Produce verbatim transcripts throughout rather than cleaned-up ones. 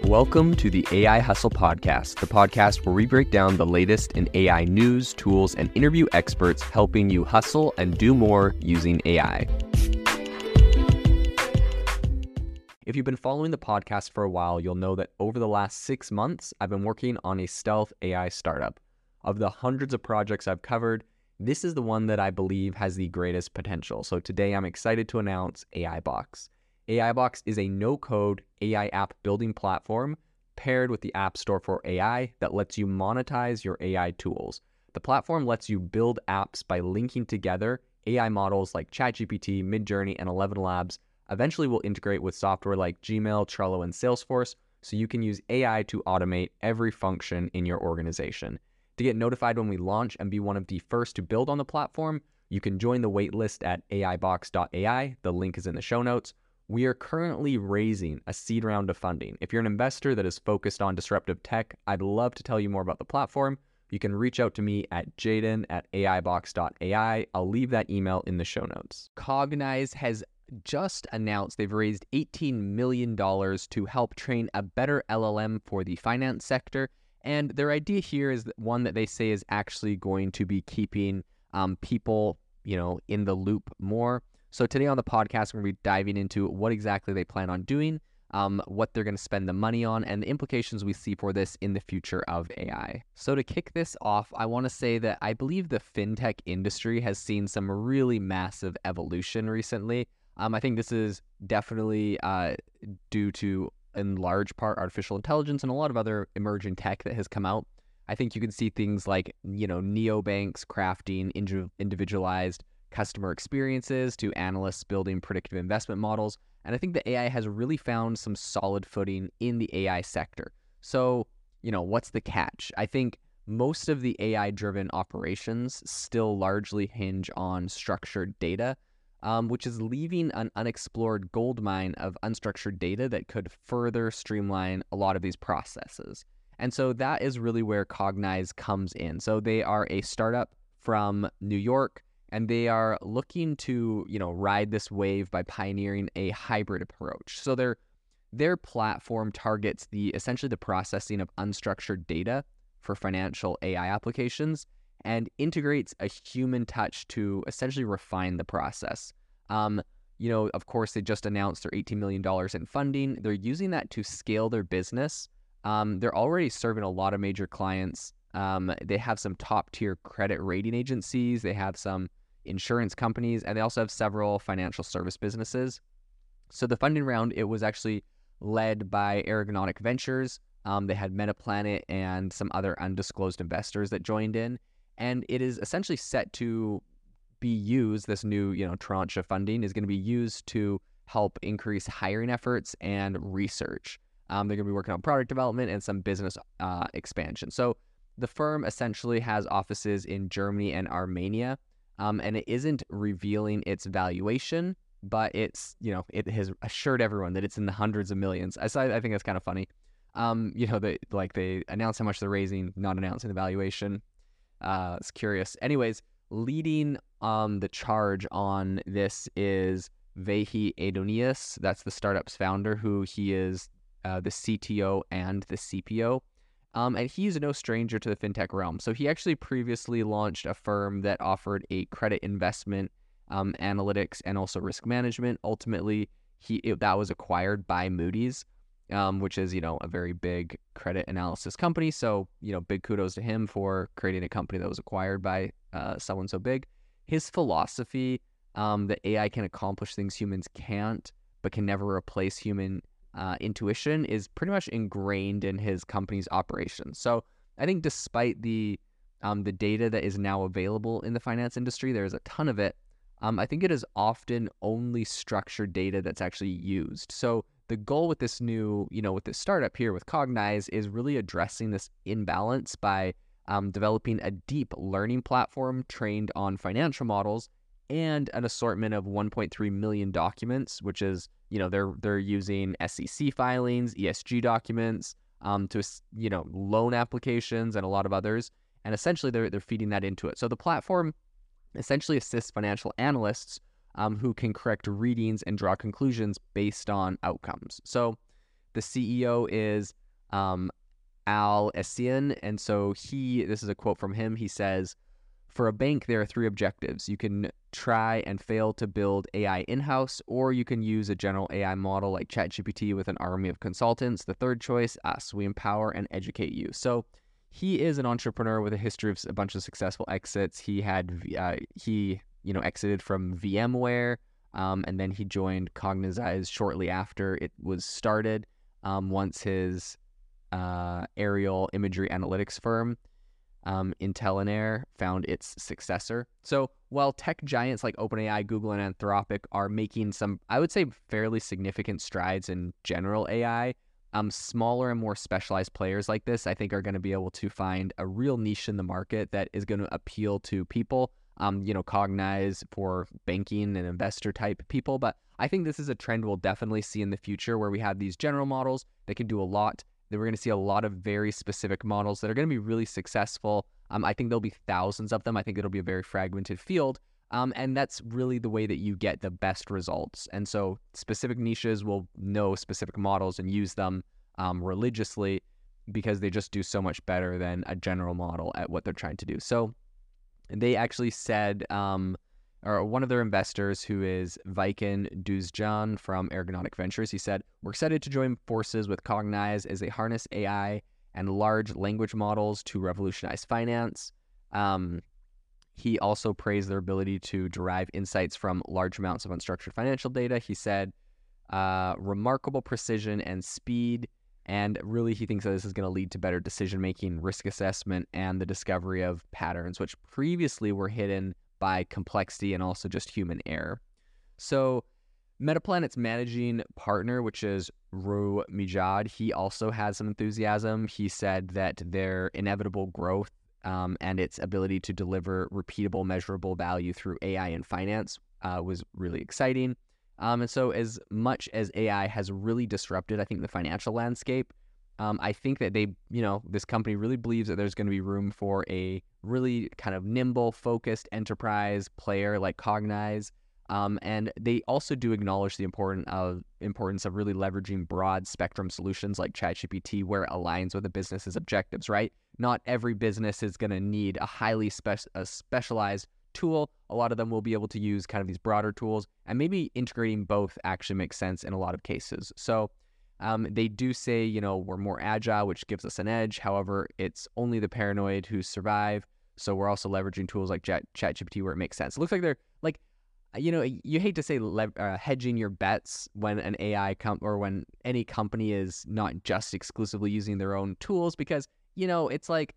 Welcome to the A I Hustle Podcast, the podcast where we break down the latest in A I news, tools, and interview experts helping you hustle and do more using A I. If you've been following the podcast for a while, you'll know that over the last six months, I've been working on a stealth A I startup. Of the hundreds of projects I've covered, this is the one that I believe has the greatest potential. So today I'm excited to announce AIBox. AIBox is a no-code A I app building platform paired with the App Store for A I that lets you monetize your A I tools. The platform lets you build apps by linking together A I models like ChatGPT, Midjourney, and Eleven Labs. Eventually will integrate with software like Gmail, Trello, and Salesforce, so you can use A I to automate every function in your organization. To get notified when we launch and be one of the first to build on the platform, you can join the waitlist at A I box dot A I. The link is in the show notes. We are currently raising a seed round of funding. If you're an investor that is focused on disruptive tech, I'd love to tell you more about the platform. You can reach out to me at jaden at A I box dot A I. I'll leave that email in the show notes. Cognize has just announced they've raised eighteen million dollars to help train a better L L M for the finance sector. And their idea here is one that they say is actually going to be keeping um, people, you know, in the loop more. So today on the podcast, we're going to be diving into what exactly they plan on doing, um, what they're going to spend the money on, and the implications we see for this in the future of A I. So to kick this off, I want to say that I believe the fintech industry has seen some really massive evolution recently. Um, I think this is definitely uh, due to, in large part, artificial intelligence and a lot of other emerging tech that has come out. I think you can see things like, you know, neobanks crafting individualized customer experiences to analysts building predictive investment models. And I think the A I has really found some solid footing in the A I sector. So, you know, what's the catch? I think most of the A I-driven operations still largely hinge on structured data, um, which is leaving an unexplored goldmine of unstructured data that could further streamline a lot of these processes. And so that is really where Cognize comes in. So they are a startup from New York, and they are looking to, you know, ride this wave by pioneering a hybrid approach. So their their platform targets the essentially the processing of unstructured data for financial A I applications and integrates a human touch to essentially refine the process. Um, you know, of course, they just announced their eighteen million dollars in funding. They're using that to scale their business. Um, they're already serving a lot of major clients. Um, they have some top-tier credit rating agencies. They have some insurance companies, and they also have several financial service businesses. So the funding round, it was actually led by Aragonautic Ventures. Um, they had Metaplanet and some other undisclosed investors that joined in, and it is essentially set to be used, this new, you know, tranche of funding is going to be used to help increase hiring efforts and research. Um, they're going to be working on product development and some business uh, expansion. So the firm essentially has offices in Germany and Armenia. Um, and it isn't revealing its valuation, but it's, you know, it has assured everyone that it's in the hundreds of millions. I, I think that's kind of funny. Um, you know, they like they announce how much they're raising, not announcing the valuation. Uh, it's curious. Anyways, leading um the charge on this is Vahie Adonis. That's the startup's founder, who he is uh, the C T O and the C P O. Um, and he's no stranger to the fintech realm. So he actually previously launched a firm that offered a credit investment, um, analytics, and also risk management. Ultimately, he it, that was acquired by Moody's, um, which is, you know, a very big credit analysis company. So, you know, big kudos to him for creating a company that was acquired by uh, someone so big. His philosophy, um, that A I can accomplish things humans can't, but can never replace human Uh, intuition, is pretty much ingrained in his company's operations. So I think despite the um, the data that is now available in the finance industry, there's a ton of it. Um, I think it is often only structured data that's actually used. So the goal with this new, you know, with this startup here with Cognize is really addressing this imbalance by um, developing a deep learning platform trained on financial models and an assortment of one point three million documents, which is, you know, they're they're using S E C filings, E S G documents, um, to, you know, loan applications and a lot of others, and essentially they're they're feeding that into it. So the platform essentially assists financial analysts um, who can correct readings and draw conclusions based on outcomes. So The C E O is um, Al Essien, and so he, this is a quote from him, he says, "For a bank, there are three objectives. You can try and fail to build A I in-house, or you can use a general A I model like ChatGPT with an army of consultants. The third choice, us. We empower and educate you." So he is an entrepreneur with a history of a bunch of successful exits. He had, uh, he, you know, exited from VMware, um, and then he joined Cognize shortly after it was started, um, once his uh, aerial imagery analytics firm, Um, Intelenair, found its successor. So while tech giants like OpenAI, Google, and Anthropic are making some, I would say, fairly significant strides in general A I, um, smaller and more specialized players like this, I think, are going to be able to find a real niche in the market that is going to appeal to people. Um, you know, Cognize for banking and investor type people. But I think this is a trend we'll definitely see in the future, where we have these general models that can do a lot. Then we're going to see a lot of very specific models that are going to be really successful. Um, I think there'll be thousands of them. I think it'll be a very fragmented field. Um, and that's really the way that you get the best results. And so specific niches will know specific models and use them um, religiously, because they just do so much better than a general model at what they're trying to do. So they actually said, um, or one of their investors, who is Viken Duzjan from Ergonautic Ventures, he said, "We're excited to join forces with Cognize as they harness A I and large language models to revolutionize finance." Um, he also praised their ability to derive insights from large amounts of unstructured financial data. He said, uh, remarkable precision and speed, and really he thinks that this is going to lead to better decision-making, risk assessment, and the discovery of patterns, which previously were hidden by complexity and also just human error. So Metaplanet's managing partner, which is Ru Mijad, he also had some enthusiasm. He said that their inevitable growth um, and its ability to deliver repeatable, measurable value through A I and finance uh, was really exciting. Um, and so as much as A I has really disrupted, I think, the financial landscape, Um, I think that they, you know, this company really believes that there's going to be room for a really kind of nimble, focused enterprise player like Cognize. Um, and they also do acknowledge the important of, importance of really leveraging broad spectrum solutions like ChatGPT, where it aligns with a business's objectives, right? Not every business is going to need a highly spe- a specialized tool. A lot of them will be able to use kind of these broader tools, and maybe integrating both actually makes sense in a lot of cases. So Um, they do say, you know, we're more agile, which gives us an edge. However, it's only the paranoid who survive. So we're also leveraging tools like Chat ChatGPT where it makes sense. It looks like they're like, you know, you hate to say le- uh, hedging your bets when an A I com- or when any company is not just exclusively using their own tools, because, you know, it's like,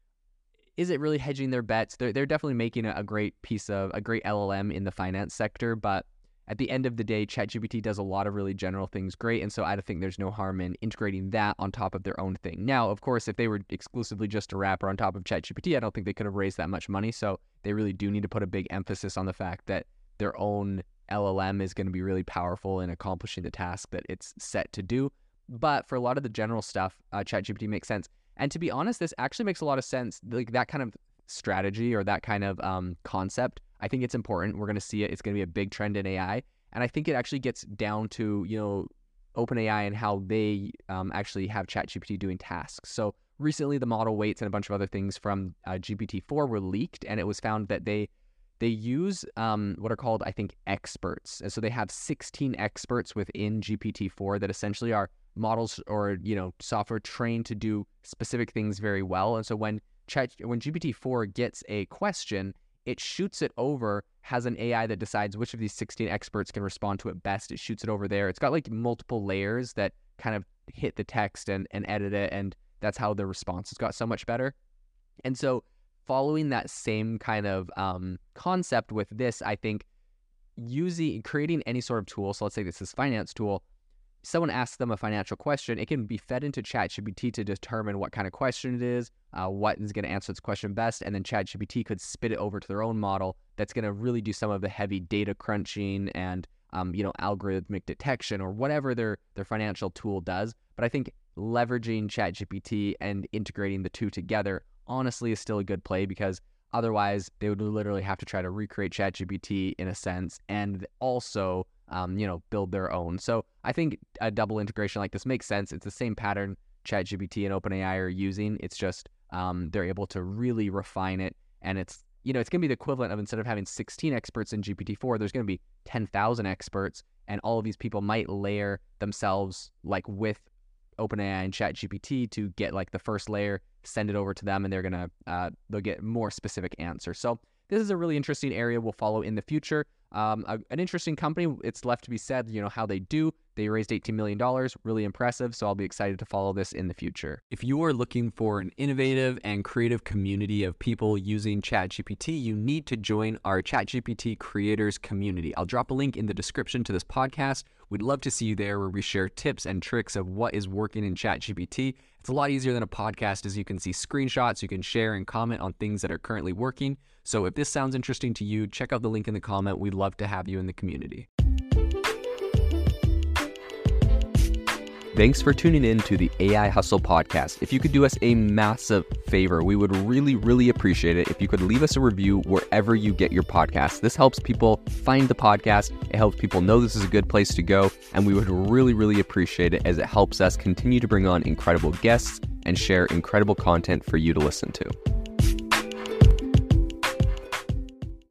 is it really hedging their bets? They're, they're definitely making a, a great piece of, a great L L M in the finance sector, but at the end of the day, ChatGPT does a lot of really general things great, and so I think there's no harm in integrating that on top of their own thing. Now, of course, if they were exclusively just a wrapper on top of ChatGPT, I don't think they could have raised that much money, so they really do need to put a big emphasis on the fact that their own L L M is going to be really powerful in accomplishing the task that it's set to do. But for a lot of the general stuff, uh, ChatGPT makes sense. And to be honest, this actually makes a lot of sense. Like that kind of strategy or that kind of um, concept, I think it's important. We're going to see it. It's going to be a big trend in A I. And I think it actually gets down to, you know, OpenAI and how they um, actually have ChatGPT doing tasks. So recently the model weights and a bunch of other things from uh, G P T four were leaked, and it was found that they they use um, what are called, I think, experts. And so they have sixteen experts within G P T four that essentially are models or, you know, software trained to do specific things very well. And so when Chat, when G P T four gets a question, it shoots it over, has an A I that decides which of these sixteen experts can respond to it best. It shoots it over there. It's got like multiple layers that kind of hit the text and, and edit it, and that's how the response has got so much better. And so following that same kind of um, concept with this, I think using, creating any sort of tool, so let's say this is finance tool, someone asks them a financial question, it can be fed into ChatGPT to determine what kind of question it is, uh, what is going to answer this question best, and then ChatGPT could spit it over to their own model that's going to really do some of the heavy data crunching and um, you know, algorithmic detection or whatever their their financial tool does. But I think leveraging ChatGPT and integrating the two together honestly is still a good play, because otherwise they would literally have to try to recreate ChatGPT in a sense, and also um, you know, build their own. So I think a double integration like this makes sense. It's the same pattern ChatGPT and OpenAI are using. It's just um, they're able to really refine it, and it's you know, it's going to be the equivalent of, instead of having sixteen experts in G P T four, there's going to be ten thousand experts, and all of these people might layer themselves like with OpenAI and ChatGPT to get like the first layer, send it over to them, and they're going to, uh, they'll get more specific answers. So this is a really interesting area we'll follow in the future. Um, a, an interesting company. It's left to be said, you know, how they do. They raised eighteen million dollars, really impressive. So I'll be excited to follow this in the future. If you are looking for an innovative and creative community of people using ChatGPT, you need to join our ChatGPT creators community. I'll drop a link in the description to this podcast. We'd love to see you there, where we share tips and tricks of what is working in ChatGPT. It's a lot easier than a podcast, as you can see screenshots, you can share and comment on things that are currently working. So if this sounds interesting to you, check out the link in the comment. We'd love to have you in the community. Thanks for tuning in to the A I Hustle podcast. If you could do us a massive favor, we would really, really appreciate it if you could leave us a review wherever you get your podcasts. This helps people find the podcast. It helps people know this is a good place to go. And we would really, really appreciate it, as it helps us continue to bring on incredible guests and share incredible content for you to listen to.